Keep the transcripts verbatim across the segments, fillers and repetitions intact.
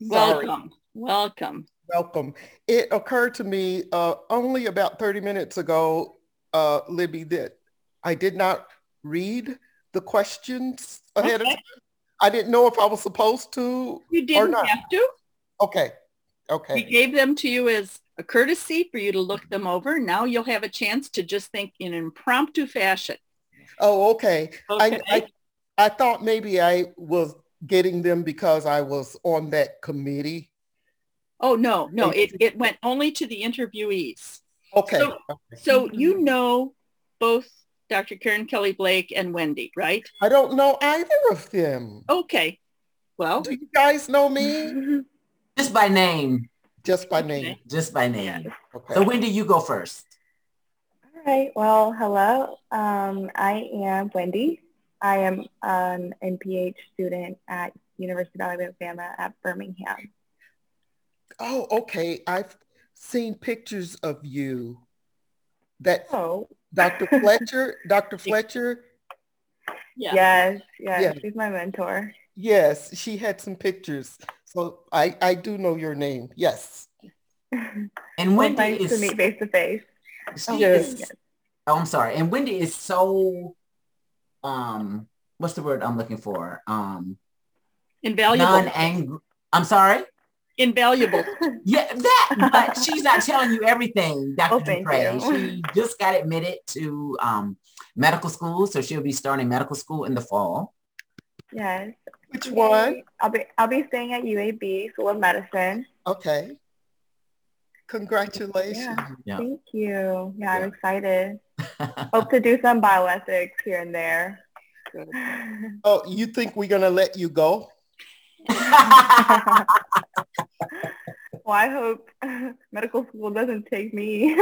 Sorry. Welcome. Welcome. Welcome. It occurred to me uh, only about thirty minutes ago, uh, Libby, that I did not read the questions ahead of Okay. time. I didn't know if I was supposed to You or didn't not. have to. Okay. We Okay. gave them to you as a courtesy for you to look them over. Now you'll have a chance to just think in an impromptu fashion. Oh, okay. I, I Okay. I thought maybe I was getting them because I was on that committee. Oh, no, no, it, it went only to the interviewees. Okay. So, so you know both Doctor Karen Kelly Blake and Wendy, right? I don't know either of them. Okay. Well, Do you guys know me? Just by name. Just by name. okay. Just by Yeah. name. Okay. So Wendy, you go first. All right. Well, hello. Um, I am Wendy. I am an N P H student at University of Alabama at Birmingham. Oh, okay. I've seen pictures of you. That Oh. Doctor Fletcher, Doctor Fletcher. Yeah. Yes, yes, Yeah. she's my mentor. Yes, she had some pictures. So I I do know your name. Yes. And Well, Wendy nice to is meet face to face. she Oh, Yes. yes. oh, I'm sorry. And Wendy is so um what's the word I'm looking for? Um Invaluable. non-angry. I'm sorry? Invaluable. Yeah, that, but she's not telling you everything, Doctor Well, thank Dupre. you. She just got admitted to um, medical school, so she'll be starting medical school in the fall. Yes. Which Yay. one? I'll be I'll be staying at U A B School of Medicine. Okay. Congratulations. Yeah. Yeah. Thank you. Yeah, Yeah. I'm excited. Hope to do some bioethics here and there. Oh, you think we're gonna let you go? Well, I hope medical school doesn't take me.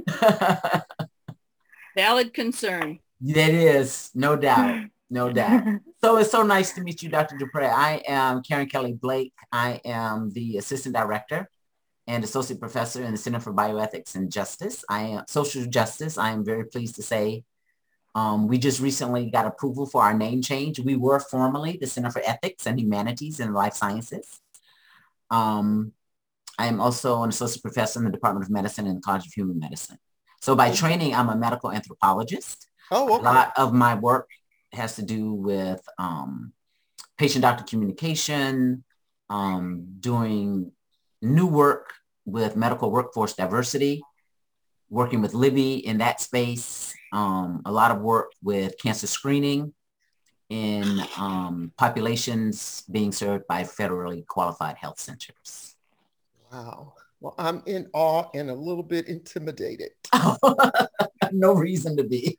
Valid concern. That is, no doubt, no doubt. So it's so nice to meet you, Doctor Dupre. I am Karen Kelly Blake. I am the Assistant Director and Associate Professor in the Center for Bioethics and Justice. I am Social Justice. I am very pleased to say um, we just recently got approval for our name change. We were formerly the Center for Ethics and Humanities and Life Sciences. Um, I am also an associate professor in the Department of Medicine and the College of Human Medicine. So by training, I'm a medical anthropologist. Oh, okay. A lot of my work has to do with um, patient-doctor communication, um, doing new work with medical workforce diversity, working with Libby in that space, um, a lot of work with cancer screening in um, populations being served by federally qualified health centers. Wow. Well, I'm in awe and a little bit intimidated. No reason to be.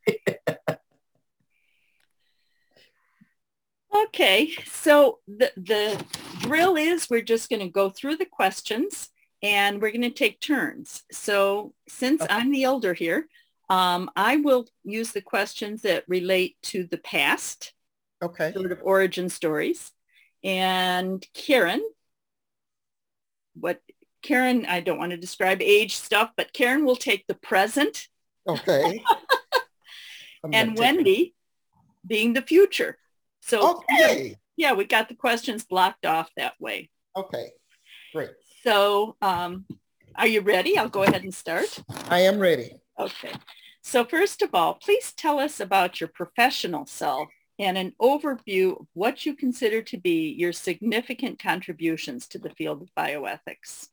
Okay, so the, the drill is we're just going to go through the questions and we're going to take turns. So since Okay. I'm the elder here, um, I will use the questions that relate to the past, Okay. sort of origin stories. And Karen, what Karen, I don't want to describe age stuff, but Karen will take the present. Okay. And Wendy being the future. So okay. Yeah, we got the questions blocked off that way. Okay, great. So um, are you ready? I'll go ahead and start. I am ready. Okay. So first of all, please tell us about your professional self and an overview of what you consider to be your significant contributions to the field of bioethics.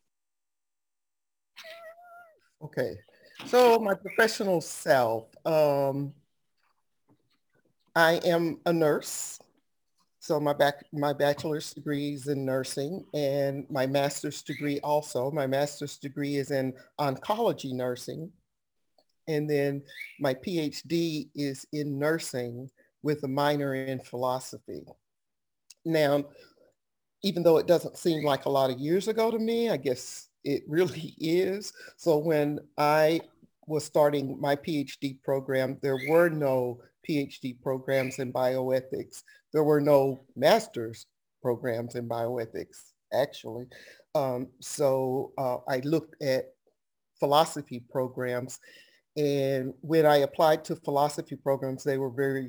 Okay, so my professional self, um, I am a nurse. So my back, my bachelor's degree is in nursing and my master's degree also. My master's degree is in oncology nursing. And then my PhD is in nursing with a minor in philosophy. Now, even though it doesn't seem like a lot of years ago to me, I guess it really is. So when I was starting my PhD program, there were no PhD programs in bioethics. There were no master's programs in bioethics, actually. Um, so uh, I looked at philosophy programs. And when I applied to philosophy programs, they were very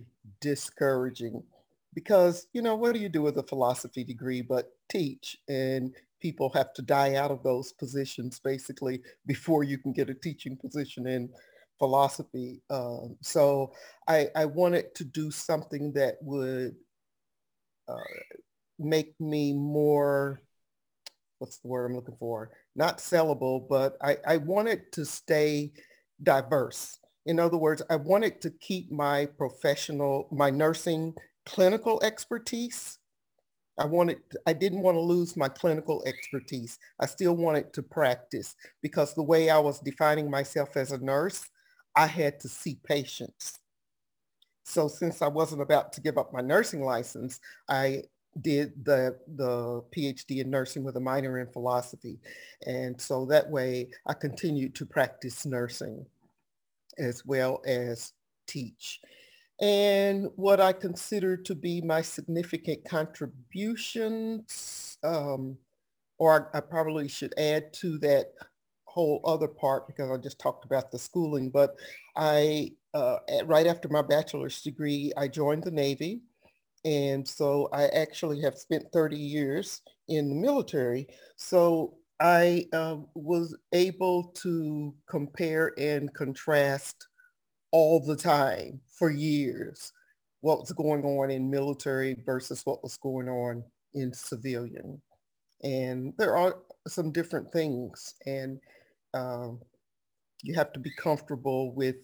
discouraging because, you know, what do you do with a philosophy degree but teach? And people have to die out of those positions basically before you can get a teaching position in philosophy. Um, so I, I wanted to do something that would uh, make me more, what's the word I'm looking for? Not sellable, but I, I wanted to stay diverse. In other words, I wanted to keep my professional, my nursing clinical expertise. I wanted, I didn't want to lose my clinical expertise. I still wanted to practice because the way I was defining myself as a nurse, I had to see patients. So since I wasn't about to give up my nursing license, I did the, the PhD in nursing with a minor in philosophy. And so that way I continued to practice nursing as well as teach. And what I consider to be my significant contributions, um, or I, I probably should add to that whole other part because I just talked about the schooling, but I, uh, right after my bachelor's degree, I joined the Navy. And so I actually have spent thirty years in the military. So I uh, was able to compare and contrast all the time for years what was going on in military versus what was going on in civilian. And there are some different things, and um, you have to be comfortable with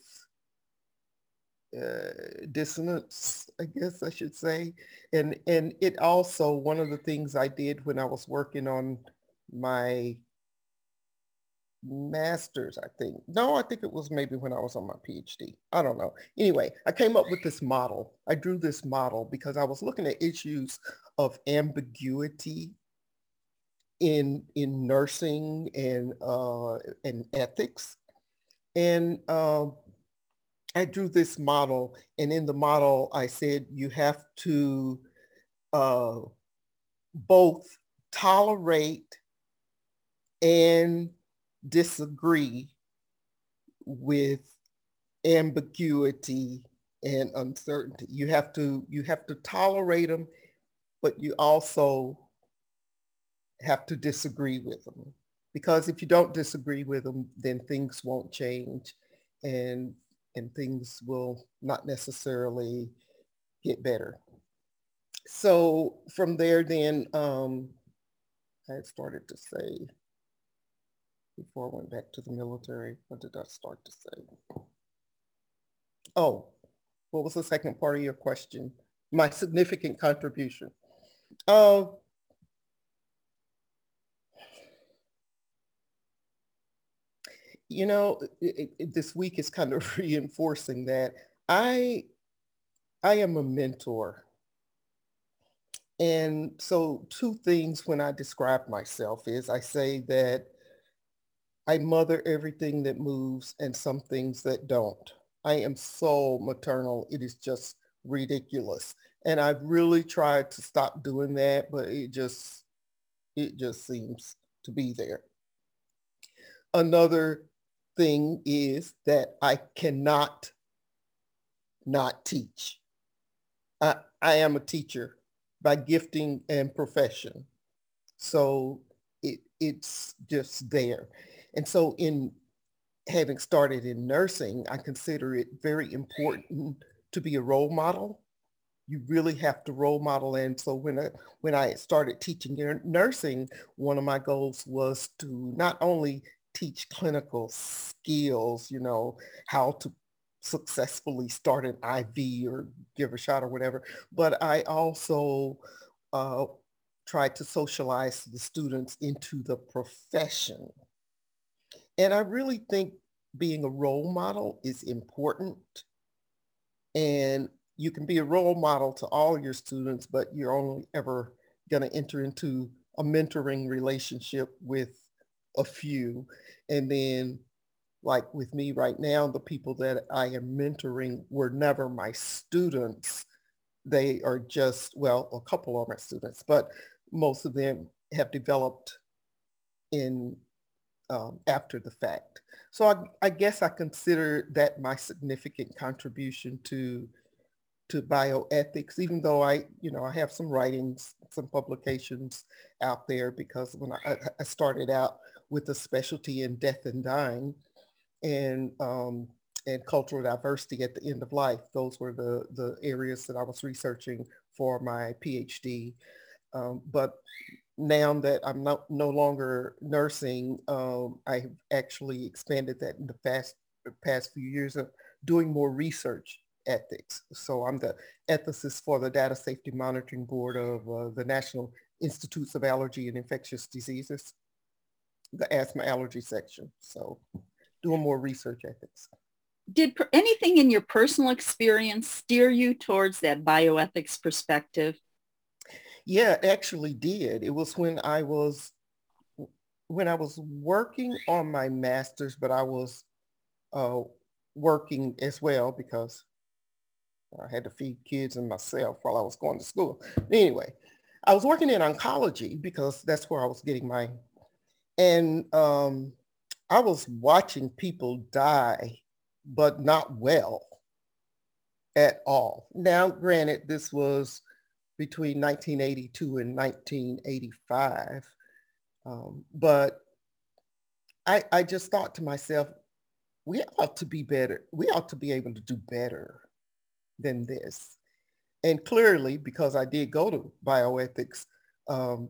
uh, dissonance, I guess I should say. And, and it also, one of the things I did when I was working on my master's, I think. No, I think it was maybe when I was on my PhD. I don't know. Anyway, I came up with this model. I drew this model because I was looking at issues of ambiguity in in nursing and uh, and ethics. And uh, I drew this model, and in the model, I said you have to uh, both tolerate and disagree with ambiguity and uncertainty. You have to you have to tolerate them, but you also have to disagree with them. Because if you don't disagree with them, then things won't change, and and things will not necessarily get better. So from there, then um, I had started to say, before I went back to the military, what did I start to say? Oh, what was the second part of your question? My significant contribution. Uh, you know, it, it, this week is kind of reinforcing that I, I am a mentor. And so two things when I describe myself is I say that I mother everything that moves and some things that don't. I am so maternal. It is just ridiculous. And I've really tried to stop doing that, but it just, it just seems to be there. Another thing is that I cannot not teach. I, I am a teacher by gifting and profession. So it, it's just there. And so in having started in nursing, I consider it very important to be a role model. You really have to role model. And so when I, when I started teaching nursing, one of my goals was to not only teach clinical skills, you know, how to successfully start an I V or give a shot or whatever, but I also uh, tried to socialize the students into the profession. And I really think being a role model is important. And you can be a role model to all your students, but you're only ever going to enter into a mentoring relationship with a few. And then like with me right now, the people that I am mentoring were never my students. They are just, well, a couple of my students, but most of them have developed in um, after the fact. So I, I guess I consider that my significant contribution to to bioethics, even though I, you know, I have some writings, some publications out there, because when I, I started out with a specialty in death and dying and, um, and cultural diversity at the end of life. Those were the, the areas that I was researching for my PhD. Um, but now that I'm not, no longer nursing, um, I've actually expanded that in the past, past few years of doing more research ethics. So I'm the ethicist for the Data Safety Monitoring Board of uh, the National Institutes of Allergy and Infectious Diseases, the asthma allergy section. So doing more research ethics. Did per- anything in your personal experience steer you towards that bioethics perspective? Yeah, it actually did. It was when I was when I was working on my master's, but I was uh, working as well because I had to feed kids and myself while I was going to school. Anyway, I was working in oncology because that's where I was getting my, and um, I was watching people die, but not well at all. Now, granted, this was between nineteen eighty-two and nineteen eighty-five. Um, but I, I just thought to myself, we ought to be better. We ought to be able to do better than this. And clearly, because I did go to bioethics, um,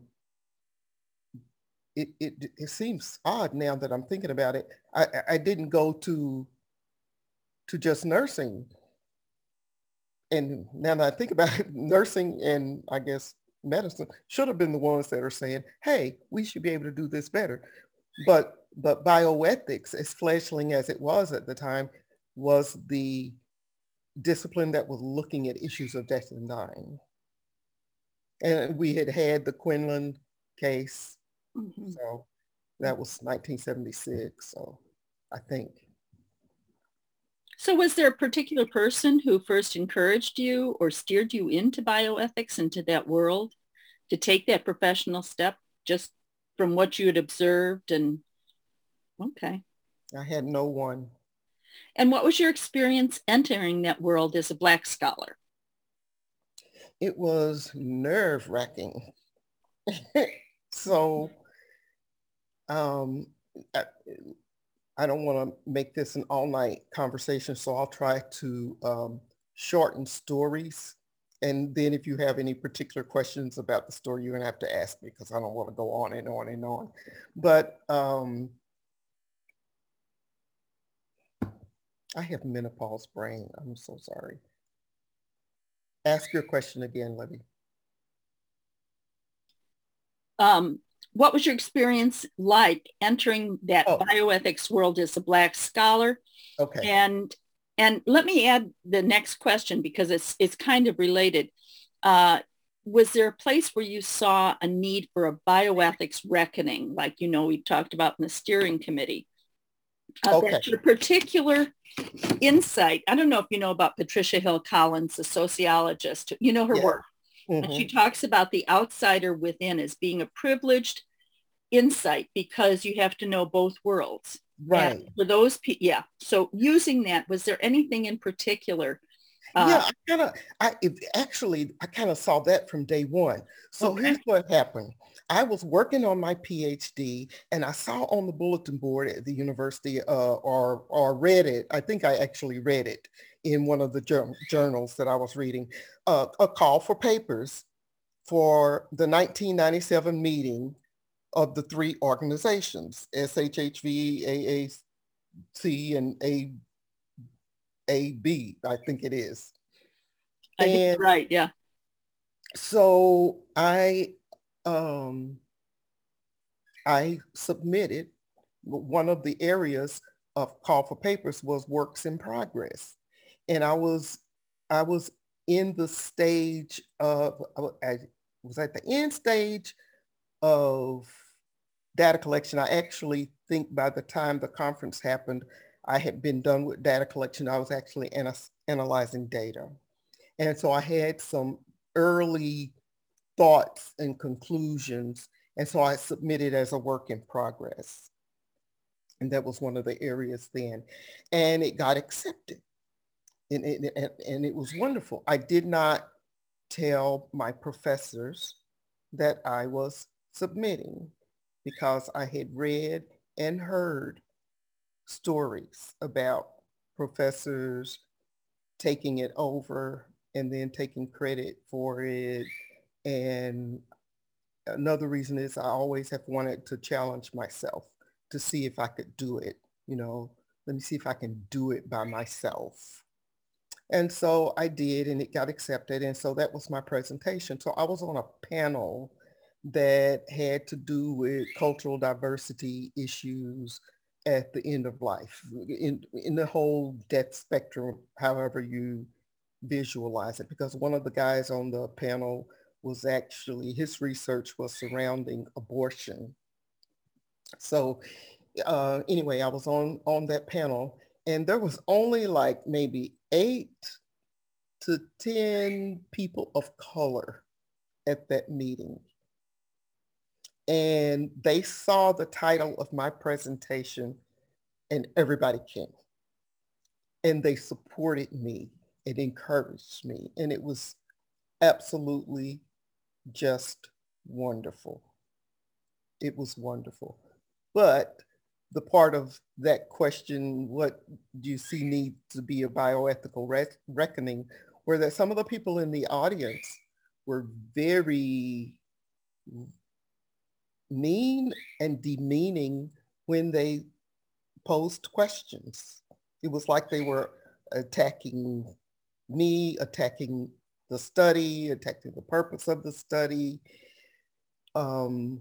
it, it, it seems odd now that I'm thinking about it. I, I didn't go to, to just nursing. And now that I think about it, nursing and I guess medicine should have been the ones that are saying, hey, we should be able to do this better. But but bioethics, as fledgling as it was at the time, was the discipline that was looking at issues of death and dying. And we had had the Quinlan case. Mm-hmm. So that was nineteen seventy-six. So I think. So was there a particular person who first encouraged you or steered you into bioethics, into that world, to take that professional step just from what you had observed? And okay. I had no one. And what was your experience entering that world as a Black scholar? It was nerve-wracking. So um, I, I don't want to make this an all-night conversation, so I'll try to um, shorten stories. And then if you have any particular questions about the story, you're going to have to ask me because I don't want to go on and on and on. But um, I have menopause brain. I'm so sorry. Ask your question again, Libby. Um, what was your experience like entering that oh. bioethics world as a Black scholar? Okay. And and let me add the next question because it's it's kind of related. Uh, was there a place where you saw a need for a bioethics reckoning, like you know we talked about in the steering committee? Uh, okay. That your particular insight. I don't know if you know about Patricia Hill Collins, the sociologist. You know her yeah. work. Mm-hmm. And she talks about the outsider within as being a privileged insight because you have to know both worlds. Right. And for those people, yeah. So using that, was there anything in particular? Uh, yeah, I kind of, I it, actually, I kind of saw that from day one. So okay. Here's what happened. I was working on my PhD and I saw on the bulletin board at the university uh, or, or read it. I think I actually read it in one of the jur- journals that I was reading, uh, a call for papers for the nineteen ninety-seven meeting of the three organizations, S H H V, A A C, and A, AB, I think it is. I and think right, yeah. So I, um, I submitted, one of the areas of call for papers was works in progress. And I was, I was in the stage of, I was at the end stage of data collection. I actually think by the time the conference happened, I had been done with data collection. I was actually ana- analyzing data. And so I had some early thoughts and conclusions. And so I submitted as a work in progress. And that was one of the areas then. And it got accepted. and, and, and and it was wonderful. I did not tell my professors that I was submitting because I had read and heard stories about professors taking it over and then taking credit for it. And another reason is I always have wanted to challenge myself to see if I could do it. You know, let me see if I can do it by myself. And so I did, and it got accepted. And so that was my presentation. So I was on a panel that had to do with cultural diversity issues at the end of life, in, in the whole death spectrum, however you visualize it. Because one of the guys on the panel was actually, his research was surrounding abortion. So uh, anyway, I was on, on that panel, and there was only like maybe eight to ten people of color at that meeting. And they saw the title of my presentation and everybody came. And they supported me and encouraged me. And it was absolutely just wonderful. It was wonderful. But the part of that question, what do you see need to be a bioethical re- reckoning, were that some of the people in the audience were very mean and demeaning when they posed questions. It was like they were attacking me, attacking the study, attacking the purpose of the study. Um,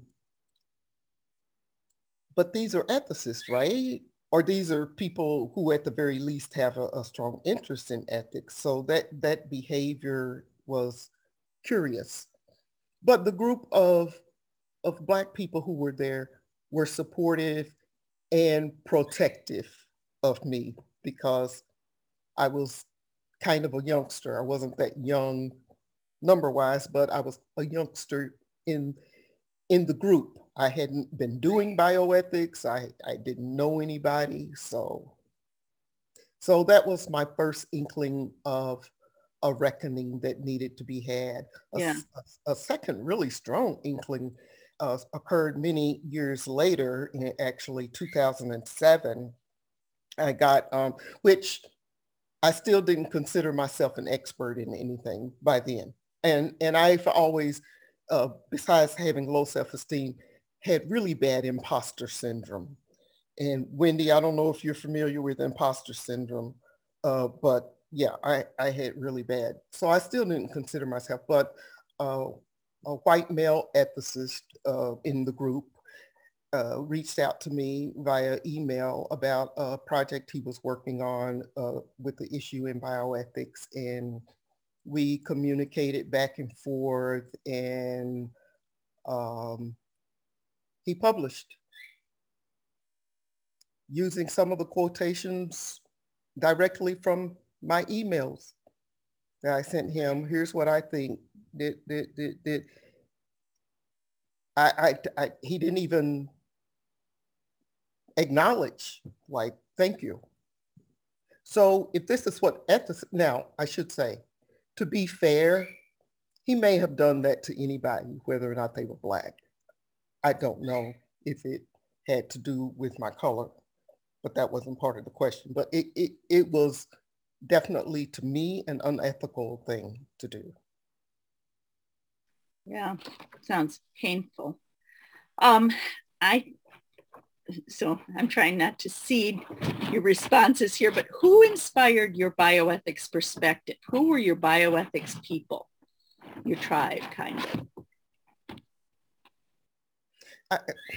but these are ethicists, right? Or these are people who at the very least have a, a strong interest in ethics. So that, that behavior was curious. But the group of, of Black people who were there were supportive and protective of me because I was kind of a youngster. I wasn't that young number-wise, but I was a youngster in, in the group. I hadn't been doing bioethics. I, I didn't know anybody. So, so that was my first inkling of a reckoning that needed to be had. A, Yeah. a, a second really strong inkling uh, occurred many years later, in actually two thousand seven. I got, um, which I still didn't consider myself an expert in anything by then. And, and I've always, uh, besides having low self-esteem, had really bad imposter syndrome. And Wendy, I don't know if you're familiar with imposter syndrome, uh, but yeah, I, I had really bad. So I still didn't consider myself, but uh, a white male ethicist uh, in the group uh, reached out to me via email about a project he was working on uh, with the issue in bioethics. And we communicated back and forth, and um, he published using some of the quotations directly from my emails that I sent him. Here's what I think. Did, did, did, did. I, I, I, he didn't even acknowledge, like, thank you. So if this is what ethics, now I should say, to be fair, he may have done that to anybody, whether or not they were Black. I don't know if it had to do with my color, but that wasn't part of the question. But it, it, it was definitely, to me, an unethical thing to do. Yeah, sounds painful. Um, I, so I'm trying not to cede your responses here, but who inspired your bioethics perspective? Who were your bioethics people, your tribe, kind of? I,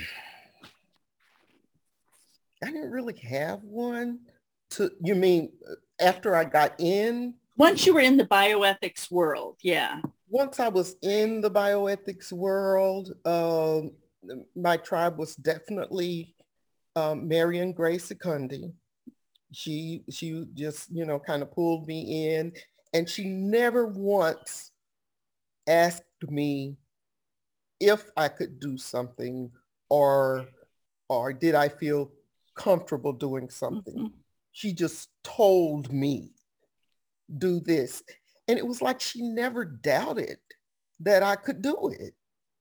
I didn't really have one. To, you mean after I got in? Once you were in the bioethics world, yeah. Once I was in the bioethics world, um, my tribe was definitely um, Marion Gray Secundi. She, she just, you know, kind of pulled me in, and she never once asked me if I could do something, or, or did I feel comfortable doing something. Mm-hmm. She just told me, do this. And it was like she never doubted that I could do it.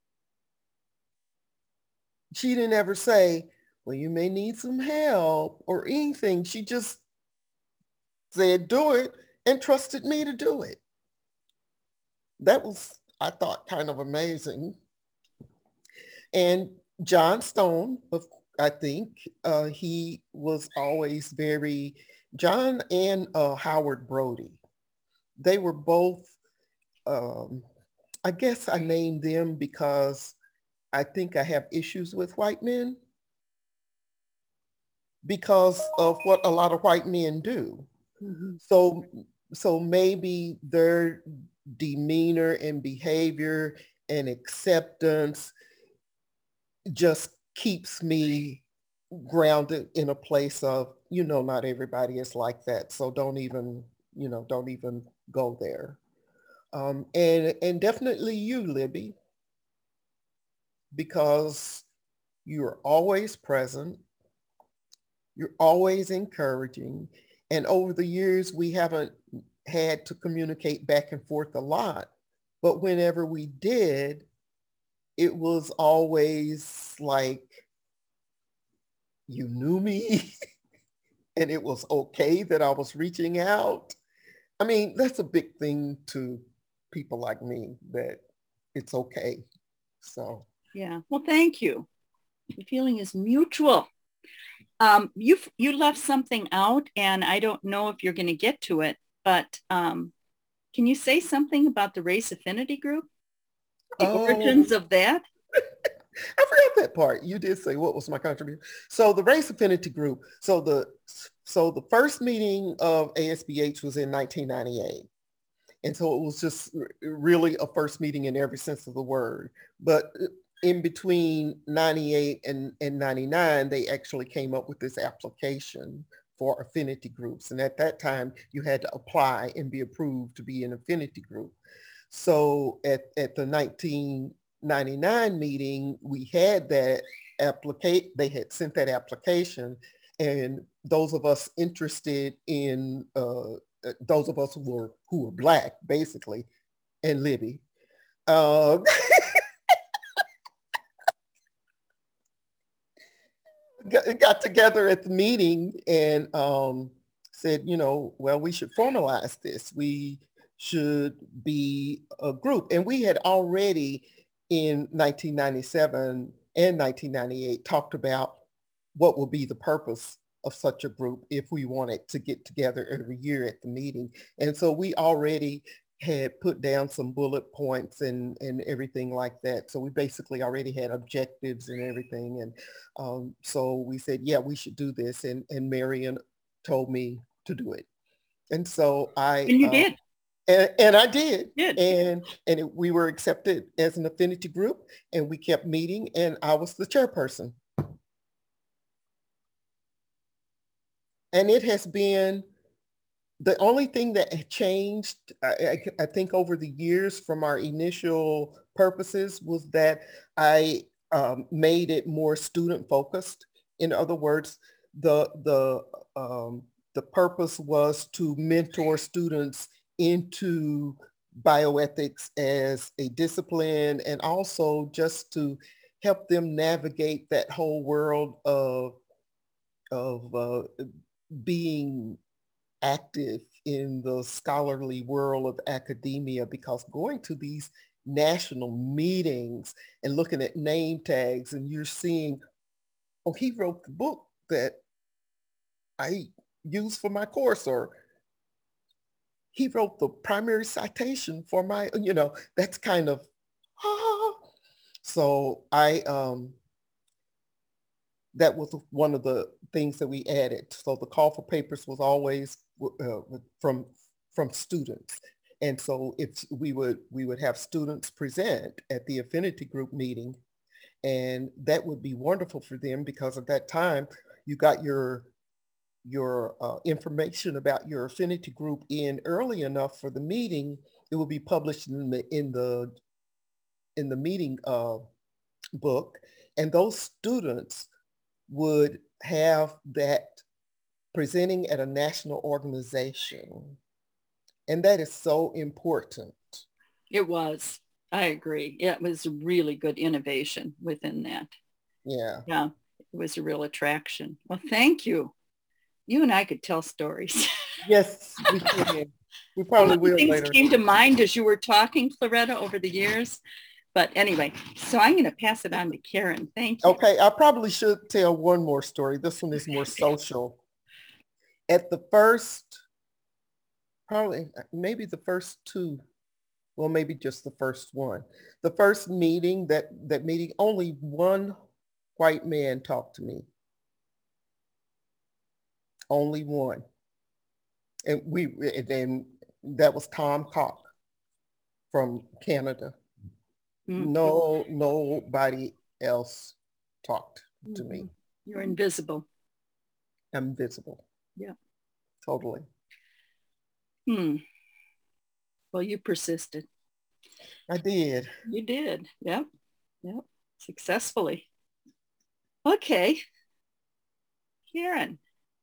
She didn't ever say, well, you may need some help or anything. She just said, do it, and trusted me to do it. That was, I thought, kind of amazing. And John Stone, I think, uh, he was always very, John and uh, Howard Brody, they were both, um, I guess I named them because I think I have issues with white men because of what a lot of white men do. Mm-hmm. So, so maybe their demeanor and behavior and acceptance just keeps me grounded in a place of, you know, not everybody is like that. So don't even, you know, don't even go there. Um, and, and definitely you, Libby, because you're always present. You're always encouraging. And over the years, we haven't had to communicate back and forth a lot. But whenever we did, it was always like, you knew me and it was okay that I was reaching out. I mean, that's a big thing to people like me, that it's okay. So. Yeah, well, thank you. The feeling is mutual. Um, you you left something out, and I don't know if you're going to get to it, but um, can you say something about the race affinity group? The oh. origins of that? I forgot that part. You did say what was my contribution. So the race affinity group. So the so the first meeting of A S B H was in nineteen ninety-eight. And so it was just really a first meeting in every sense of the word. But in between ninety-eight and, and ninety-nine, they actually came up with this application for affinity groups. And at that time, you had to apply and be approved to be an affinity group. So at, at the nineteen ninety-nine meeting, we had that applicate, they had sent that application, and those of us interested in, uh, those of us who were, who were Black, basically, and Libby, uh, got, got together at the meeting and um, said, you know, well, we should formalize this. We should be a group. And we had already in nineteen ninety-seven and nineteen ninety-eight talked about what would be the purpose of such a group if we wanted to get together every year at the meeting. And so we already had put down some bullet points and, and everything like that. So we basically already had objectives and everything. And um, so we said, yeah, we should do this. And, and Marion told me to do it. And so I- And you uh, did. And, and I did. did. And, and it, we were accepted as an affinity group, and we kept meeting, and I was the chairperson. And it has been the only thing that changed, I, I, I think, over the years from our initial purposes was that I um, made it more student focused. In other words, the, the, um, the purpose was to mentor students into bioethics as a discipline, and also just to help them navigate that whole world of, of uh, being active in the scholarly world of academia, because going to these national meetings and looking at name tags and you're seeing, oh, he wrote the book that I used for my course, or he wrote the primary citation for my, you know, that's kind of, ah. So I, um, that was one of the things that we added. So the call for papers was always uh, from, from students. And so if we would, we would have students present at the affinity group meeting, and that would be wonderful for them, because at that time you got your, your uh, information about your affinity group in early enough for the meeting. It will be published in the, in the, in the meeting uh, book. And those students would have that presenting at a national organization And that is so important. It was. I agree. It was really good innovation within that. Yeah. Yeah, it was a real attraction. Well, thank you. You and I could tell stories. Yes, we can. We probably will Things later. came to mind as you were talking, Claretta, over the years. But anyway, so I'm going to pass it on to Karen. Thank you. Okay, I probably should tell one more story. This one is more social. At the first, probably maybe the first two, well, maybe just the first one. The first meeting, that, that meeting, only one white man talked to me. Only one. And we, and then that was Tom Cock from Canada. Mm-hmm. No, nobody else talked to mm-hmm. me. You're invisible. I'm invisible. Yeah. Totally. Hmm. Well, you persisted. I did. You did. Yep. Yep. Successfully. Okay. Karen.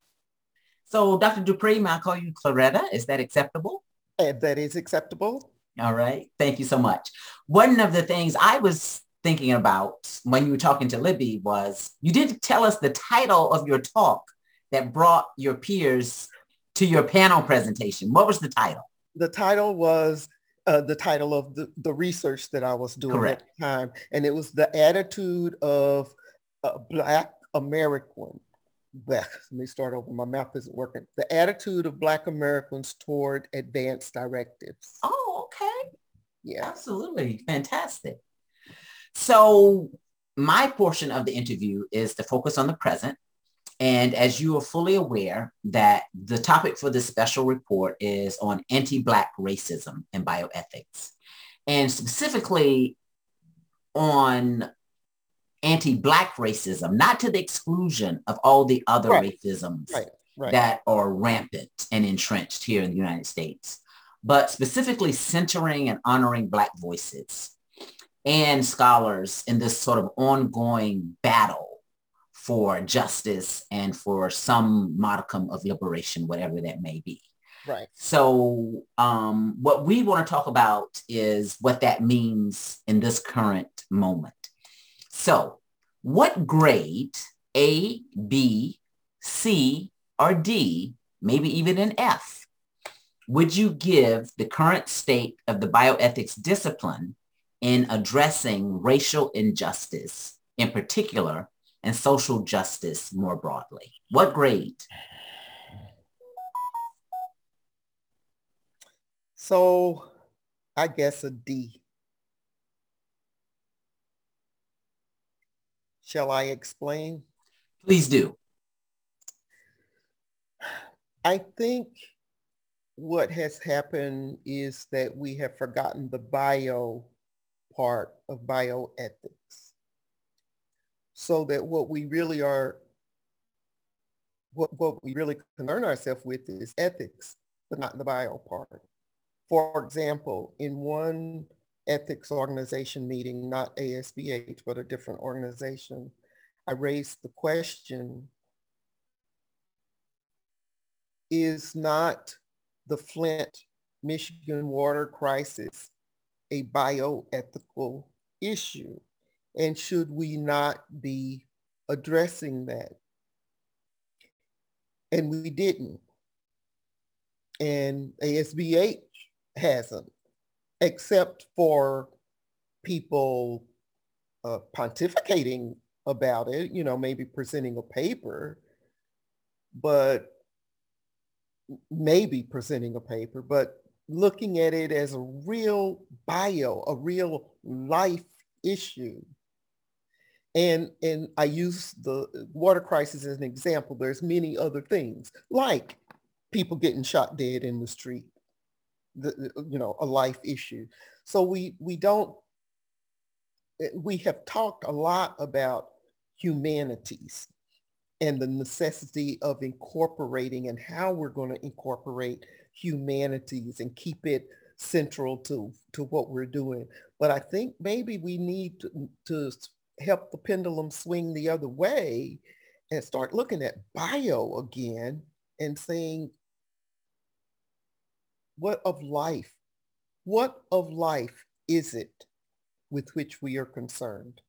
So Doctor Dupree, may I call you Claretta? Is that acceptable? And that is acceptable. All right. Thank you so much. One of the things I was thinking about when you were talking to Libby was you didn't tell us the title of your talk that brought your peers to your panel presentation. What was the title? The title was uh, the title of the, the research that I was doing Correct. At the time. And it was the attitude of uh, Black American. Let me start over. My mouth isn't working. The attitude of Black Americans toward advanced directives. Oh, okay. Yeah. Absolutely. Fantastic. So my portion of the interview is to focus on the present. And as you are fully aware that the topic for this special report is on anti-Black racism and bioethics, and specifically on anti-Black racism, not to the exclusion of all the other right. racisms right. Right. that are rampant and entrenched here in the United States, but specifically centering and honoring Black voices and scholars in this sort of ongoing battle for justice and for some modicum of liberation, whatever that may be. Right. So um, what we want to talk about is what that means in this current moment. So what grade, A, B, C, or D, maybe even an F, would you give the current state of the bioethics discipline in addressing racial injustice in particular and social justice more broadly? What grade? So I guess a D. Shall I explain? Please do. I think what has happened is that we have forgotten the bio part of bioethics. So that what we really are, what, what we really concern ourselves with is ethics, but not the bio part. For example, in one ethics organization meeting, not A S B H, but a different organization, I raised the question, is not the Flint, Michigan water crisis a bioethical issue? And should we not be addressing that? And we didn't. And A S B H hasn't, except for people uh, pontificating about it, you know, maybe presenting a paper, but maybe presenting a paper, but looking at it as a real bio, a real life issue. And, and I use the water crisis as an example. There's many other things, like people getting shot dead in the street, the, you know, a life issue. So we, we don't, we have talked a lot about humanities and the necessity of incorporating and how we're going to incorporate humanities and keep it central to, to what we're doing. But I think maybe we need to, to help the pendulum swing the other way and start looking at bio again and saying, what of life? What of life is it with which we are concerned?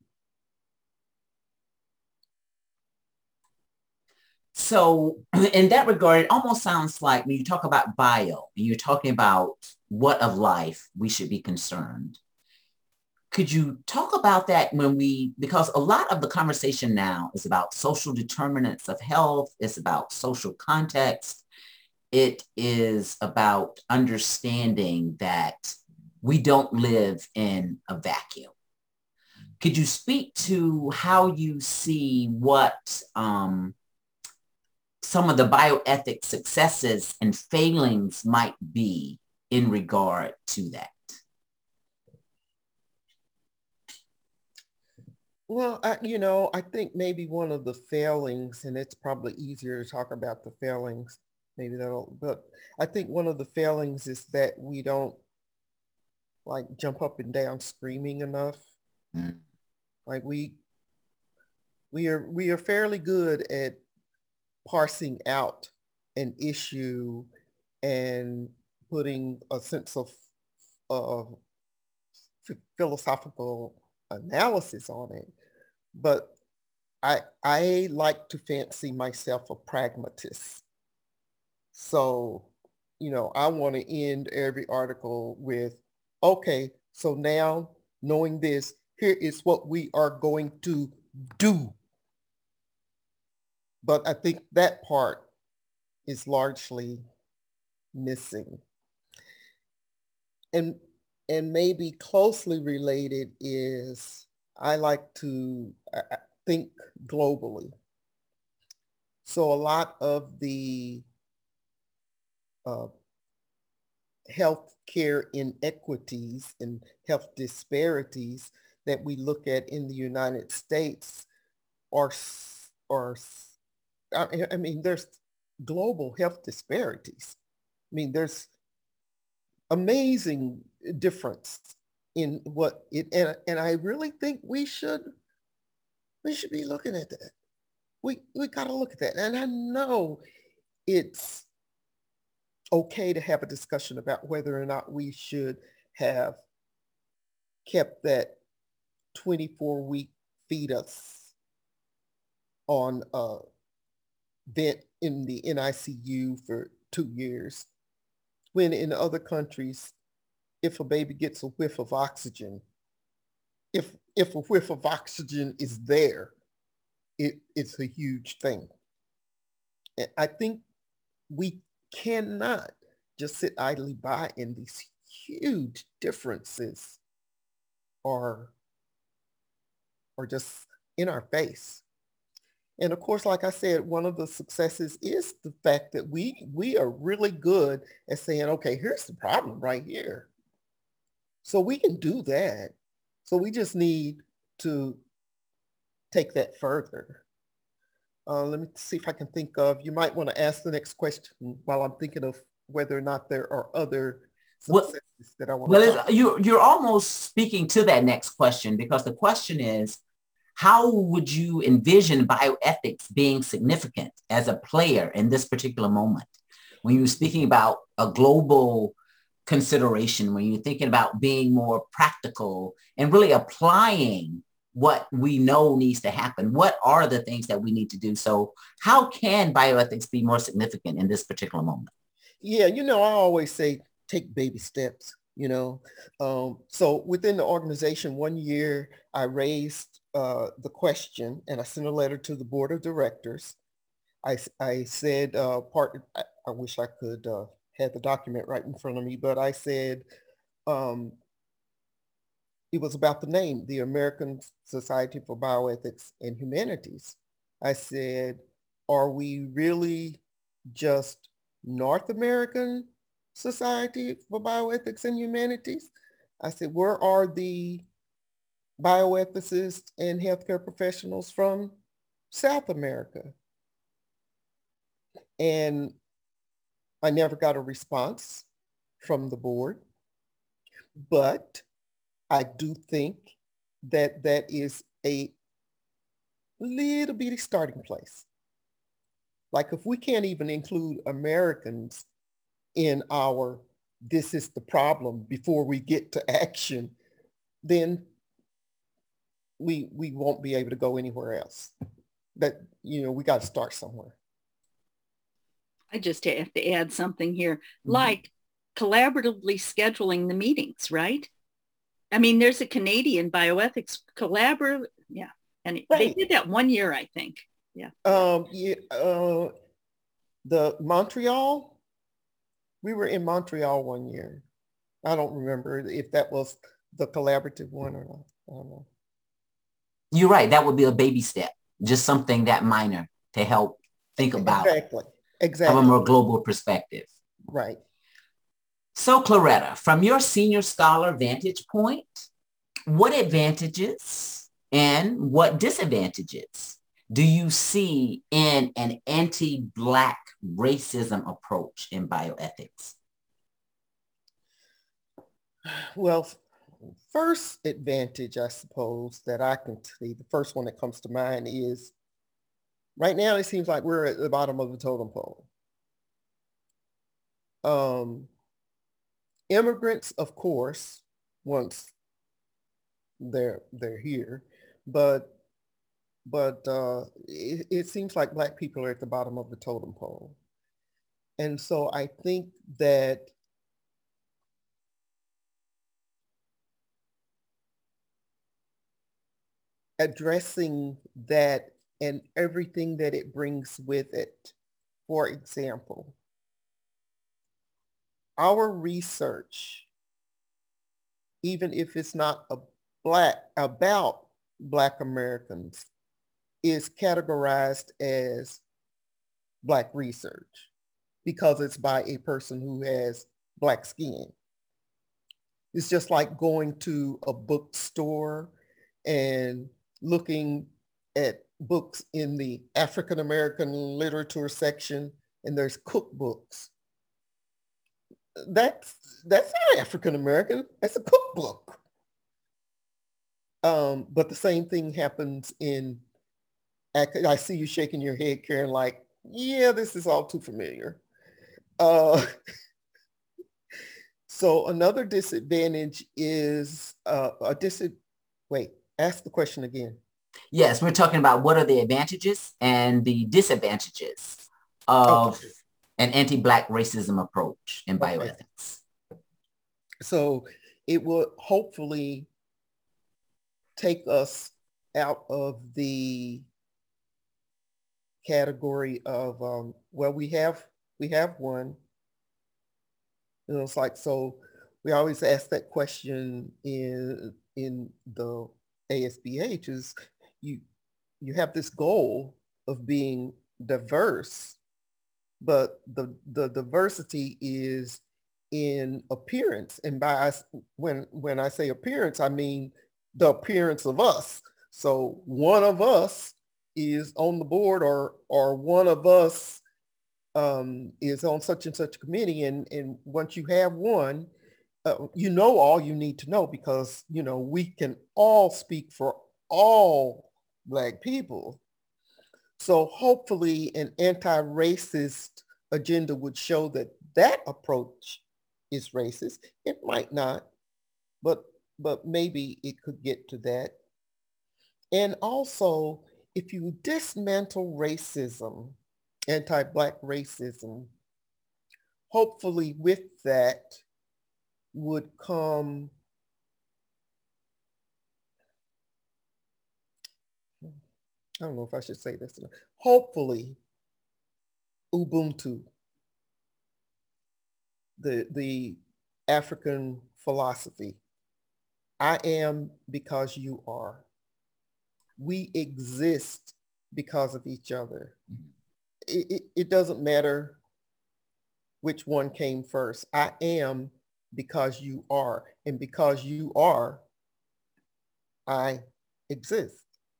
So in that regard, it almost sounds like when you talk about bio, and you're talking about what of life we should be concerned. Could you talk about that when we, because a lot of the conversation now is about social determinants of health, it's about social context, it is about understanding that we don't live in a vacuum. Could you speak to how you see what um, some of the bioethics successes and failings might be in regard to that? Well, I, you know, I think maybe one of the failings, and it's probably easier to talk about the failings, maybe that'll, but I think one of the failings is that we don't like jump up and down screaming enough. Mm. Like we, we are, we are fairly good at parsing out an issue and putting a sense of uh, philosophical analysis on it. But I, I like to fancy myself a pragmatist. So, you know, I want to end every article with, okay, so now knowing this, here is what we are going to do. But I think that part is largely missing. And, and maybe closely related is I like to uh, think globally. So a lot of the uh, healthcare inequities and health disparities that we look at in the United States are, are I mean, there's global health disparities. I mean, there's amazing difference in what it, and, and I really think we should, we should be looking at that. We, we gotta look at that. And I know it's okay to have a discussion about whether or not we should have kept that twenty-four week fetus on a vent in the N I C U for two years. When in other countries, if a baby gets a whiff of oxygen, if, if a whiff of oxygen is there, it, it's a huge thing. And I think we cannot just sit idly by and these huge differences are, are just in our face. And of course, like I said, one of the successes is the fact that we, we are really good at saying, okay, here's the problem right here. So we can do that. So we just need to take that further. Uh, let me see if I can think of, you might want to ask the next question while I'm thinking of whether or not there are other successes well, that I want well, to talk about. You, you're almost speaking to that next question, because the question is, how would you envision bioethics being significant as a player in this particular moment? When you're speaking about a global consideration, when you're thinking about being more practical and really applying what we know needs to happen, what are the things that we need to do? So how can bioethics be more significant in this particular moment? Yeah, you know, I always say, take baby steps, you know. Um, so within the organization, one year I raised uh, the question and I sent a letter to the board of directors. I, I said, uh, part, I, I wish I could uh, have the document right in front of me, but I said, um, it was about the name, the American Society for Bioethics and Humanities. I said, are we really just North American Society for Bioethics and Humanities? I said, where are the bioethicists and healthcare professionals from South America? And I never got a response from the board, but I do think that that is a little bitty starting place. Like if we can't even include Americans in our this is the problem before we get to action, then we we won't be able to go anywhere else. That, you know, we got to start somewhere. I just have to add something here, mm-hmm. like collaboratively scheduling the meetings, right? I mean, there's a Canadian bioethics collaborative, yeah, and right. They did that one year, I think. Yeah. Um. Yeah. Uh, the Montreal. We were in Montreal one year. I don't remember if that was the collaborative one or not. I don't know. You're right. That would be a baby step, just something that minor to help think about exactly, exactly, have a more global perspective. Right. So, Claretta, from your senior scholar vantage point, what advantages and what disadvantages do you see in an anti-Black racism approach in bioethics? Well, first advantage, I suppose, that I can see, the first one that comes to mind is, right now it seems like we're at the bottom of the totem pole. Um, immigrants, of course, once they're they're here, but but uh, it, it seems like Black people are at the bottom of the totem pole. And so I think that addressing that and everything that it brings with it, for example, our research, even if it's not a black about Black Americans, is categorized as Black research because it's by a person who has Black skin. It's just like going to a bookstore and looking at books in the African American literature section, and there's cookbooks. That's that's not African American. That's a cookbook. Um, but the same thing happens in. I see you shaking your head, Karen, like, yeah, this is all too familiar. Uh, so another disadvantage is uh, a dis. Wait, ask the question again. Yes, we're talking about what are the advantages and the disadvantages of okay. an anti-Black racism approach in bioethics. Okay. So it will hopefully take us out of the category of, um, well, we have, we have one. You know, it's like, so we always ask that question in, in the A S B H is, you, you have this goal of being diverse, but the, the diversity is in appearance. And by, when, when I say appearance, I mean the appearance of us. So one of us is on the board, or, or one of us um, is on such and such committee. And, and once you have one, uh, you know all you need to know, because, you know, we can all speak for all Black people. So hopefully an anti-racist agenda would show that that approach is racist. It might not, but, but maybe it could get to that. And also, if you dismantle racism, anti-Black racism, hopefully with that would come I don't know if I should say this. Hopefully, Ubuntu, the, the African philosophy, I am because you are. We exist because of each other. It, it, it doesn't matter which one came first. I am because you are. And because you are, I exist.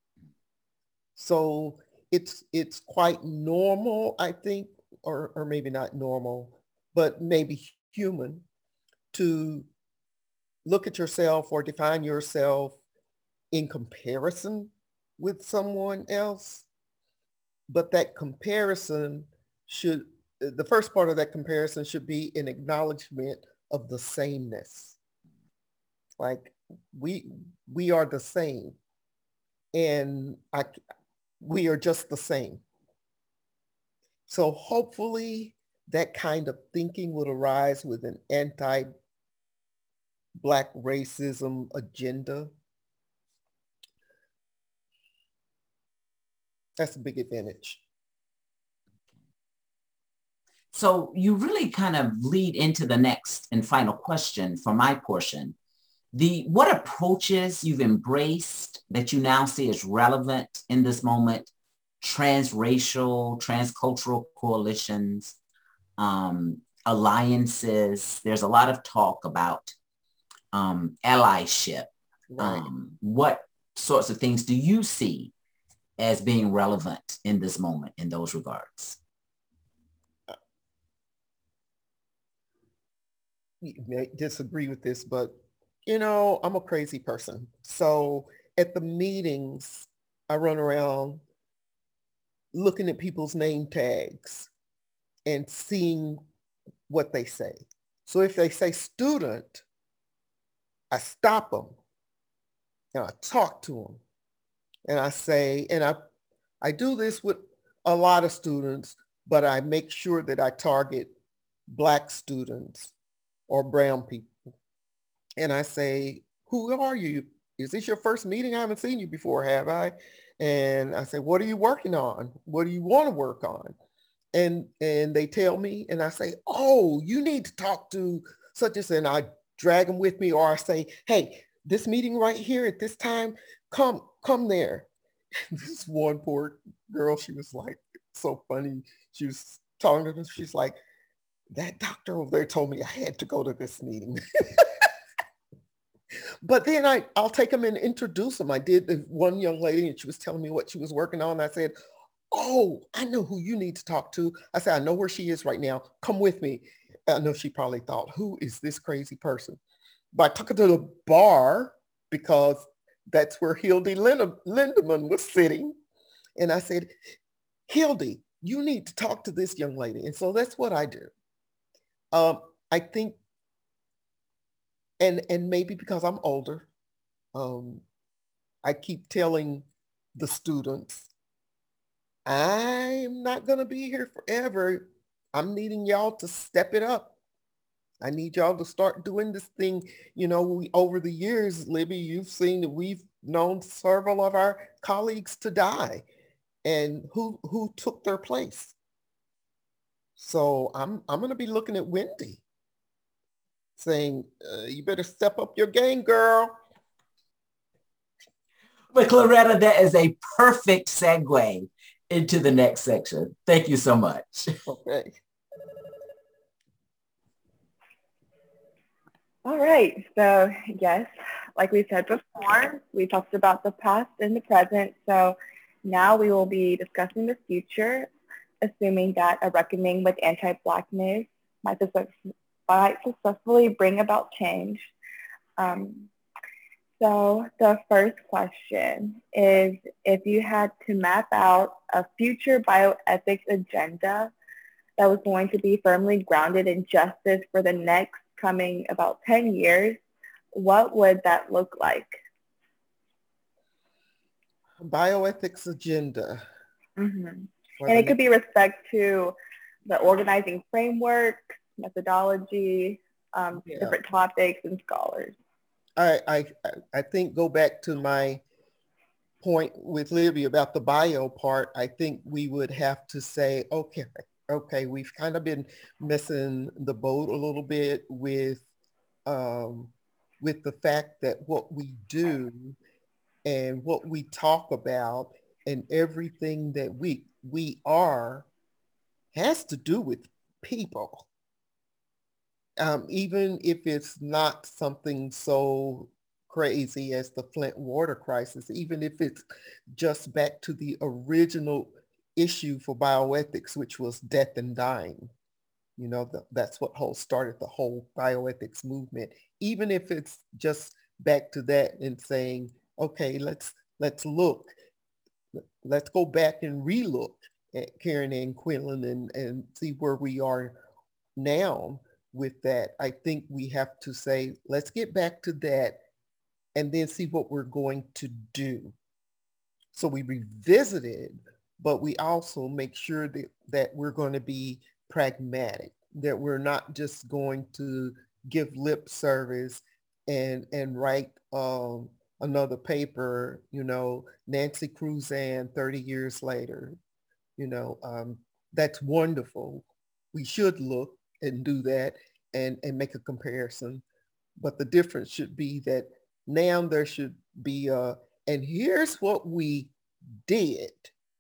So it's it's quite normal, I think, or, or maybe not normal, but maybe human, to look at yourself or define yourself in comparison with someone else. But that comparison should, the first part of that comparison should be an acknowledgement of the sameness. Like we, we are the same, and I, we are just the same. So hopefully that kind of thinking would arise with an anti-Black racism agenda. That's a big advantage. So you really kind of lead into the next and final question for my portion. The what approaches you've embraced that you now see as relevant in this moment, transracial, transcultural coalitions, um, alliances. There's a lot of talk about um, allyship. Right. Um, what sorts of things do you see as being relevant in this moment in those regards? You may disagree with this, but you know, I'm a crazy person. So at the meetings, I run around looking at people's name tags and seeing what they say. So if they say student, I stop them and I talk to them and I say, and I, I do this with a lot of students, but I make sure that I target Black students or brown people. And I say, who are you? Is this your first meeting? I haven't seen you before, have I? And I say, what are you working on? What do you want to work on? And and they tell me, and I say, oh, you need to talk to such and such, and I drag them with me, or I say, hey, this meeting right here at this time, come, come there. This one poor girl, she was like, so funny. She was talking to them. She's like, that doctor over there told me I had to go to this meeting. But then I, I'll take them and introduce them. I did one young lady, and she was telling me what she was working on. I said, oh, I know who you need to talk to. I said, I know where she is right now. Come with me. I know she probably thought, who is this crazy person? But I took her to the bar because that's where Hildy Lindemann was sitting. And I said, Hildy, you need to talk to this young lady. And so that's what I do. Um, I think, and, and maybe because I'm older, um, I keep telling the students, I'm not going to be here forever. I'm needing y'all to step it up. I need y'all to start doing this thing. You know, we, over the years, Libby, you've seen that we've known several of our colleagues to die, and who who took their place. So I'm I'm going to be looking at Wendy saying, uh, you better step up your game, girl. But Claretta, that is a perfect segue into the next section. Thank you so much. Okay. All right. So yes, like we said before, we talked about the past and the present. So now we will be discussing the future, assuming that a reckoning with anti-Blackness might, might successfully bring about change. Um, so the first question is, if you had to map out a future bioethics agenda that was going to be firmly grounded in justice for the next coming about ten years, what would that look like? Bioethics agenda. Mm-hmm. And it could be respect to the organizing framework, methodology, um, yeah. different topics and scholars. I, I, I think go back to my point with Libby about the bio part. I think we would have to say, okay, okay, we've kind of been missing the boat a little bit with, um, with the fact that what we do and what we talk about and everything that we, we are has to do with people. Um, even if it's not something so crazy as the Flint water crisis, even if it's just back to the original issue for bioethics, which was death and dying. You know, the, that's what whole started the whole bioethics movement. Even if it's just back to that and saying, okay, let's let's look, let's go back and relook at Karen Ann Quinlan and, and see where we are now. with that. I think we have to say, let's get back to that and then see what we're going to do. So we revisit it, but we also make sure that, that we're going to be pragmatic, that we're not just going to give lip service and, and write um, another paper, you know, Nancy Cruzan thirty years later. You know, um, that's wonderful. We should look and do that and, and make a comparison. But the difference should be that now there should be, a, and here's what we did.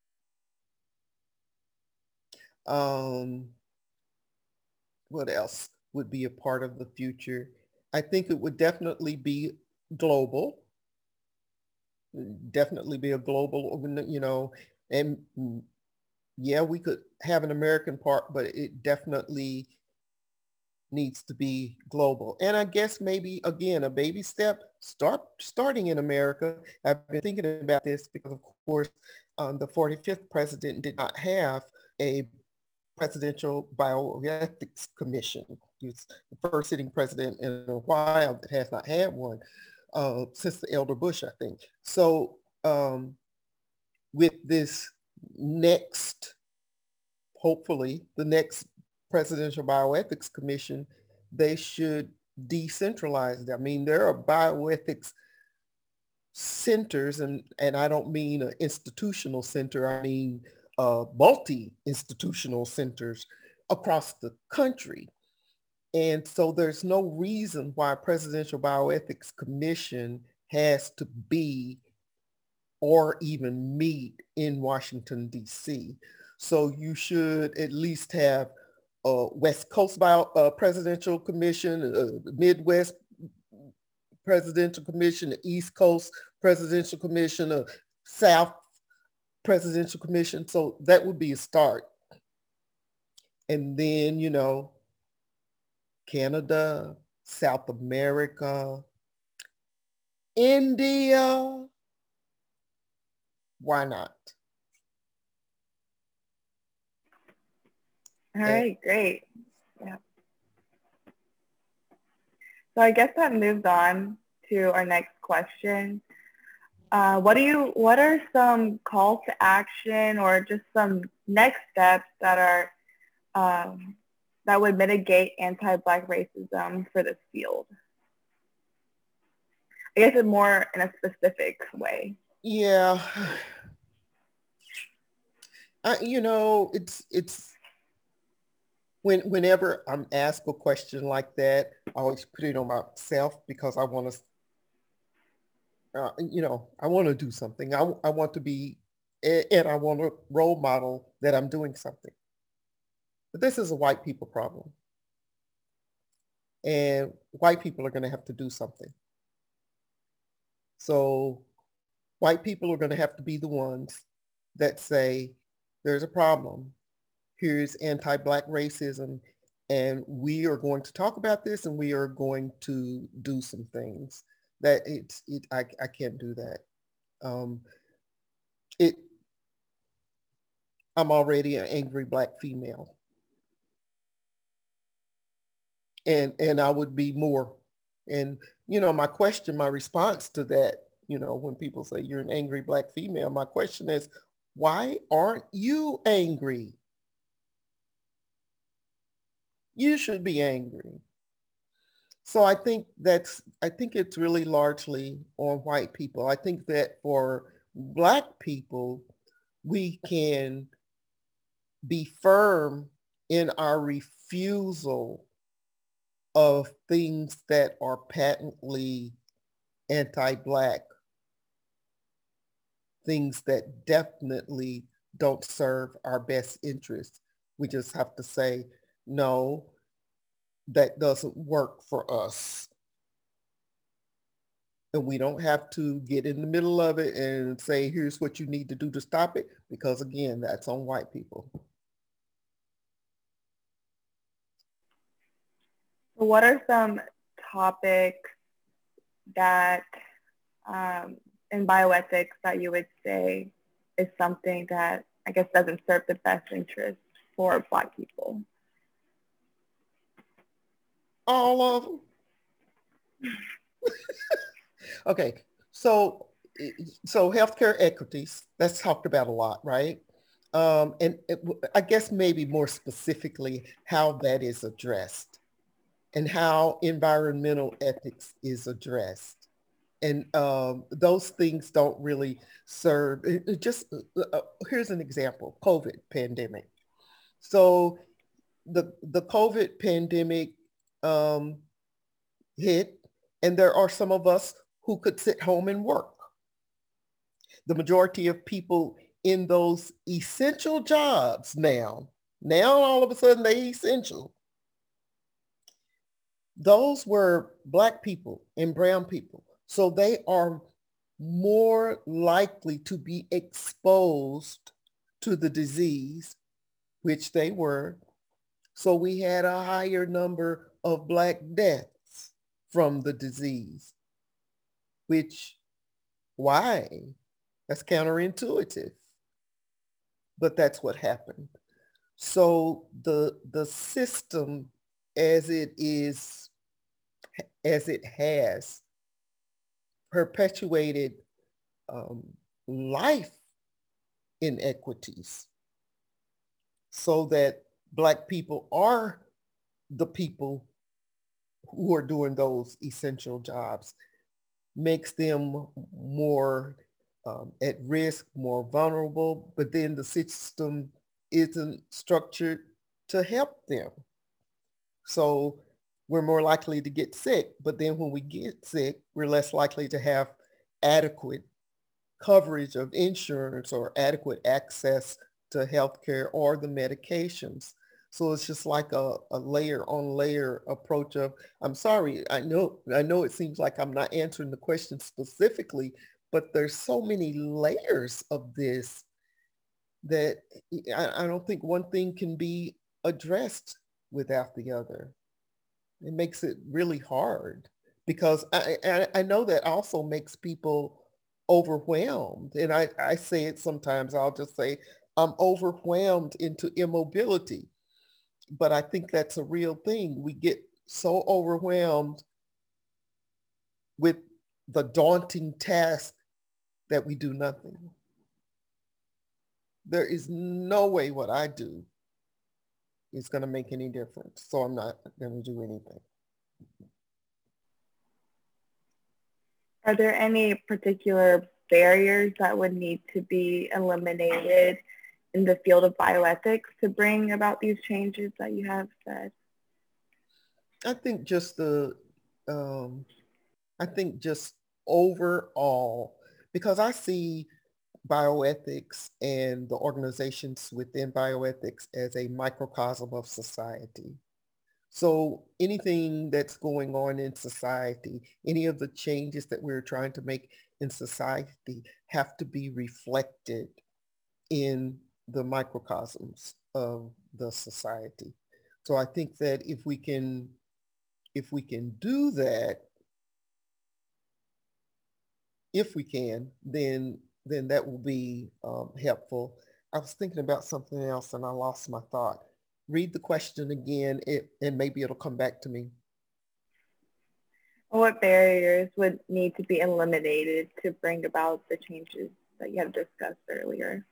Um, what else would be a part of the future? I think it would definitely be global. Definitely be a global, you know, and yeah, we could have an American part, but it definitely needs to be global. And I guess maybe, again, a baby step, start starting in America. I've been thinking about this because, of course, um, the forty-fifth president did not have a presidential bioethics commission. He's the first sitting president in a while that has not had one uh, since the elder Bush, I think. So um, with this next, hopefully the next presidential bioethics commission, they should decentralize it. I mean, there are bioethics centers, and, and I don't mean an institutional center, I mean uh, multi-institutional centers across the country. And so there's no reason why a presidential bioethics commission has to be or even meet in Washington, D C. So you should at least have a West Coast Bio, uh, Presidential Commission, uh, Midwest Presidential Commission, the East Coast Presidential Commission, a South Presidential Commission. So that would be a start. And then, you know, Canada, South America, India, why not? All right, great. Yeah. So I guess that moves on to our next question. Uh, what do you, what are some calls to action or just some next steps that are, um, that would mitigate anti-Black racism for this field? I guess it's more in a specific way. Yeah. I, you know, it's, it's, when, whenever I'm asked a question like that, I always put it on myself because I want to, uh, you know, I want to do something. I, I want to be, and I want to role model that I'm doing something. But this is a white people problem. And white people are going to have to do something. So white people are going to have to be the ones that say, there's a problem. Here's anti-Black racism. And we are going to talk about this, and we are going to do some things. That it's, it, I, I can't do that. Um, it, I'm already an angry Black female. And, and I would be more. And, you know, my question, my response to that, you know, when people say you're an angry Black female, my question is, why aren't you angry? You should be angry. So I think that's, I think it's really largely on white people. I think that for Black people, we can be firm in our refusal of things that are patently anti-Black, things that definitely don't serve our best interests. We just have to say, no, that doesn't work for us. And we don't have to get in the middle of it and say, here's what you need to do to stop it, because again, that's on white people. What are some topics that um, in bioethics that you would say is something that I guess doesn't serve the best interest for Black people? All of them. Okay, so so healthcare equities, that's talked about a lot, right? Um, and it, I guess maybe more specifically how that is addressed and how environmental ethics is addressed. And um, those things don't really serve, it, it just, uh, uh, here's an example, COVID pandemic. So the, the COVID pandemic um, hit, and there are some of us who could sit home and work. The majority of people in those essential jobs now, now all of a sudden they essential. Those were Black people and brown people. So they are more likely to be exposed to the disease, which they were. So we had a higher number of Black deaths from the disease, which, why? That's counterintuitive, but that's what happened. So the, the system as it is, as it has perpetuated um, life inequities so that Black people are the people who are doing those essential jobs, makes them more um, at risk, more vulnerable, but then the system isn't structured to help them. So we're more likely to get sick, but then when we get sick, we're less likely to have adequate coverage of insurance or adequate access to healthcare or the medications. So it's just like a, a layer on layer approach of, I'm sorry, I know, I know it seems like I'm not answering the question specifically, but there's so many layers of this that I, I don't think one thing can be addressed without the other. It makes it really hard because I, I, I know that also makes people overwhelmed. And I, I say it sometimes, I'll just say, I'm overwhelmed into immobility. But I think that's a real thing. We get so overwhelmed with the daunting task that we do nothing. There is no way what I do is going to make any difference. So I'm not going to do anything. Are there any particular barriers that would need to be eliminated in the field of bioethics to bring about these changes that you have said? I think just the, um, I think just overall, because I see bioethics and the organizations within bioethics as a microcosm of society. So anything that's going on in society, any of the changes that we're trying to make in society have to be reflected in the microcosms of the society. So I think that if we can, if we can do that, if we can, then then that will be um, helpful. I was thinking about something else and I lost my thought. Read the question again it, and maybe it'll come back to me. What barriers would need to be eliminated to bring about the changes that you have discussed earlier?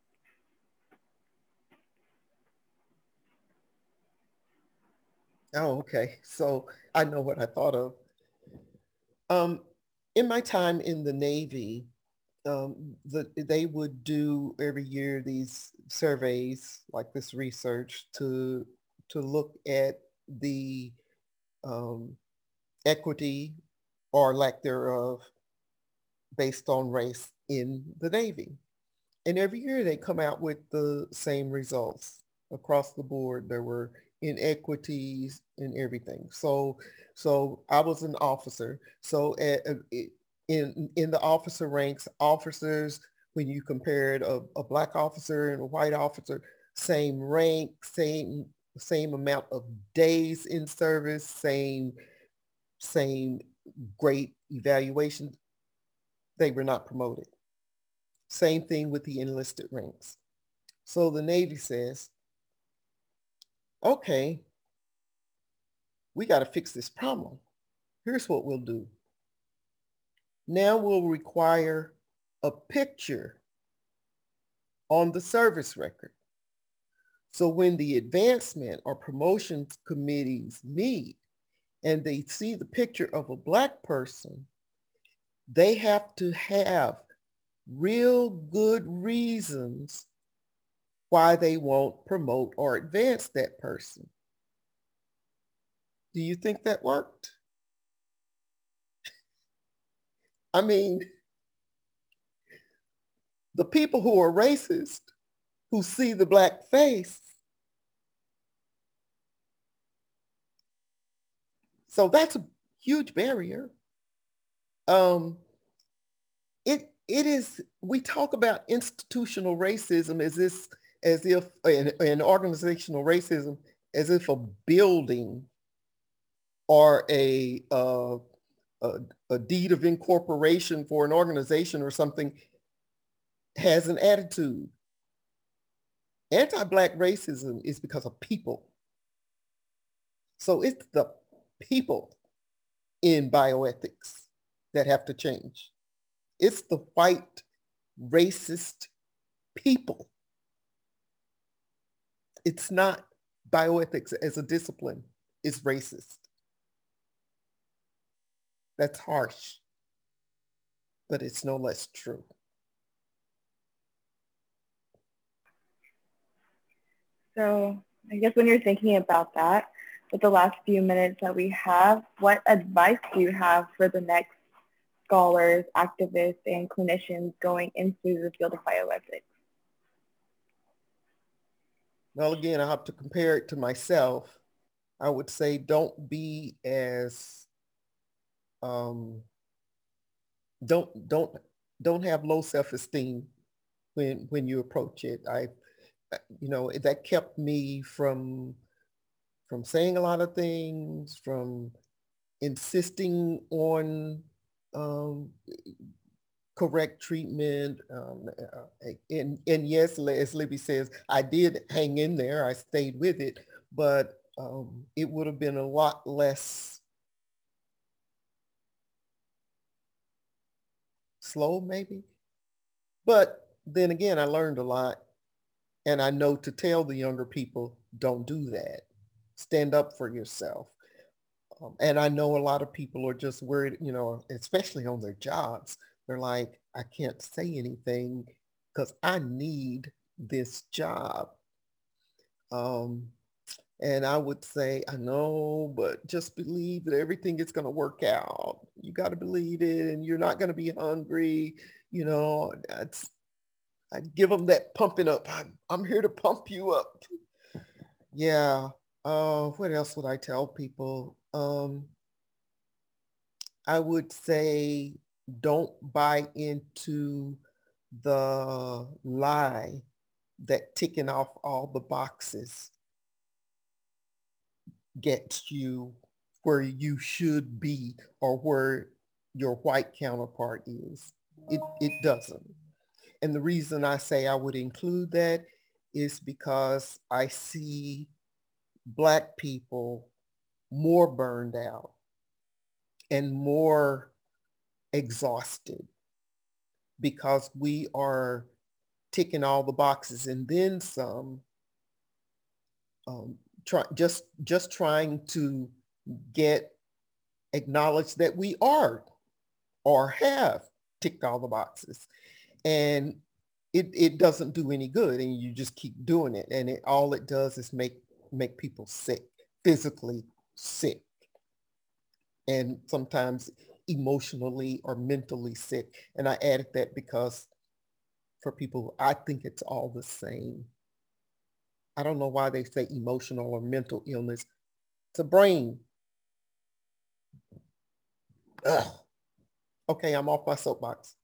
Oh, okay. So I know what I thought of. Um, in my time in the Navy, um, the, they would do every year these surveys like this research to to look at the um, equity or lack thereof based on race in the Navy. And every year they come out with the same results across the board. There were inequities in everything. So, so I was an officer. So at, in, in the officer ranks, officers, when you compared a, a black officer and a white officer, same rank, same, same amount of days in service, same, same great evaluation, they were not promoted. Same thing with the enlisted ranks. So the Navy says, okay, we got to fix this problem. Here's what we'll do. Now we'll require a picture on the service record. So when the advancement or promotions committees meet and they see the picture of a Black person, they have to have real good reasons why they won't promote or advance that person. Do you think that worked? I mean, the people who are racist, who see the Black face, so that's a huge barrier. Um, it it is. We talk about institutional racism as this, as if, and, and organizational racism as if a building or a, uh, a a deed of incorporation for an organization or something has an attitude. Anti-Black racism is because of people. So it's the people in bioethics that have to change. It's the white racist people. It's not bioethics as a discipline, it's racist. That's harsh, but it's no less true. So I guess when you're thinking about that, with the last few minutes that we have, what advice do you have for the next scholars, activists, and clinicians going into the field of bioethics? Well, again, I have to compare it to myself. I would say don't be as, um, don't, don't, don't have low self-esteem when, when you approach it. I, you know, that kept me from, from saying a lot of things, from insisting on um, correct treatment. Um, and, and yes, as Libby says, I did hang in there. I stayed with it, but um, it would have been a lot less slow maybe. But then again, I learned a lot, and I know to tell the younger people, don't do that. Stand up for yourself. Um, and I know a lot of people are just worried, you know, especially on their jobs. They're like, I can't say anything because I need this job. Um, and I would say, I know, but just believe that everything is going to work out. You got to believe it, and you're not going to be hungry. You know, that's, I give them that pumping up. I'm, I'm here to pump you up. Yeah. Uh, what else would I tell people? Um, I would say don't buy into the lie that ticking off all the boxes gets you where you should be or where your white counterpart is. It, it doesn't. And the reason I say I would include that is because I see Black people more burned out and more exhausted because we are ticking all the boxes and then some, um, try, just, just trying to get acknowledged that we are or have ticked all the boxes. And it, it doesn't do any good, and you just keep doing it. And it, all it does is make, make people sick, physically sick, and sometimes emotionally or mentally sick. And I added that because for people, I think it's all the same. I don't know why they say emotional or mental illness. It's a brain. Ugh. Okay, I'm off my soapbox.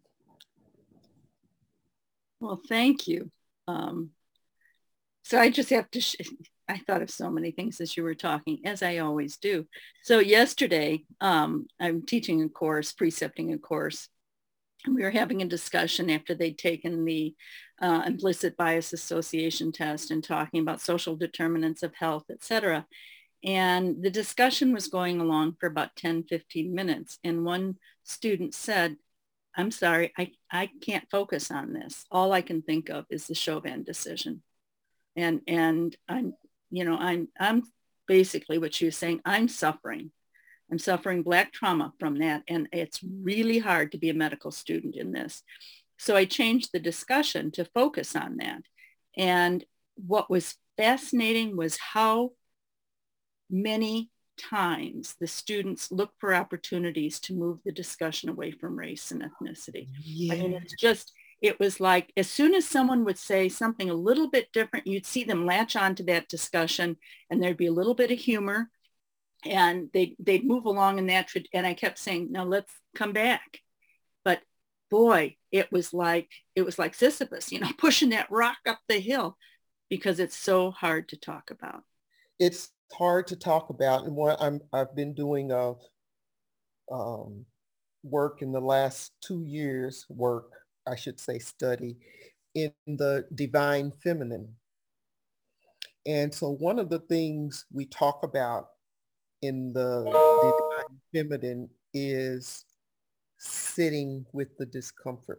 Well, thank you. Um, so I just have to, sh- I thought of so many things as you were talking, as I always do. So yesterday, um, I'm teaching a course, precepting a course, and we were having a discussion after they'd taken the uh, implicit bias association test and talking about social determinants of health, et cetera. And the discussion was going along for about ten, fifteen minutes. And one student said, I'm sorry, I, I can't focus on this. All I can think of is the Chauvin decision. And, and I'm, you know, I'm, I'm basically what she was saying, I'm suffering. I'm suffering Black trauma from that. And it's really hard to be a medical student in this. So I changed the discussion to focus on that. And what was fascinating was how many times the students look for opportunities to move the discussion away from race and ethnicity. Yeah. I mean, it's just, it was like, as soon as someone would say something a little bit different, you'd see them latch onto that discussion, and there'd be a little bit of humor, and they, they'd move along in that. And I kept saying, now let's come back. But boy, it was like, it was like Sisyphus, you know, pushing that rock up the hill, because it's so hard to talk about. It's hard to talk about. And what I'm, I've been doing a um, work in the last two years, work, I should say study, in the divine feminine. And so one of the things we talk about in the divine feminine is sitting with the discomfort.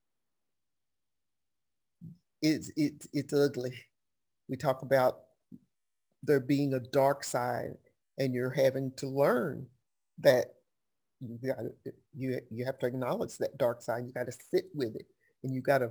It's, it's, it's ugly. We talk about there being a dark side, and you're having to learn that you got you you have to acknowledge that dark side. You got to sit with it, and you got to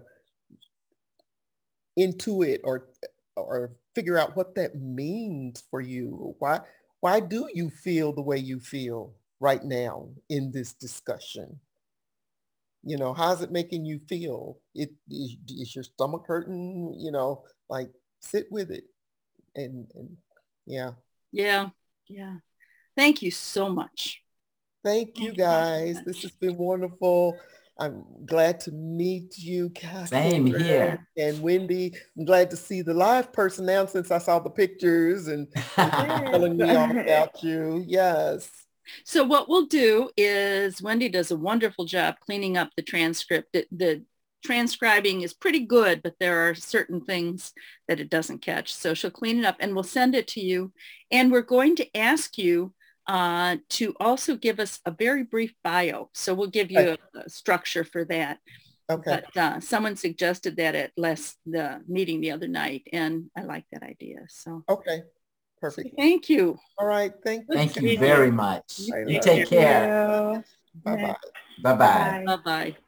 intuit or or figure out what that means for you. Why why do you feel the way you feel right now in this discussion? You know, how's it making you feel? It is, is your stomach hurting? You know, like sit with it. And, and yeah. Yeah. Yeah. Thank you so much. Thank you guys. This has been wonderful. I'm glad to meet you, Catherine. Same here. And Wendy. I'm glad to see the live person now, since I saw the pictures and, and telling me all about you. Yes. So what we'll do is, Wendy does a wonderful job cleaning up the transcript. The, the transcribing is pretty good, but there are certain things that it doesn't catch. So she'll clean it up, and we'll send it to you. And we're going to ask you uh, to also give us a very brief bio. So we'll give you okay. a, a structure for that. Okay. But uh, someone suggested that at last the meeting the other night, and I like that idea. So okay. Perfect. So thank you. All right. Thank you. Thank you very much. You take care. Bye-bye. Bye-bye. Bye-bye.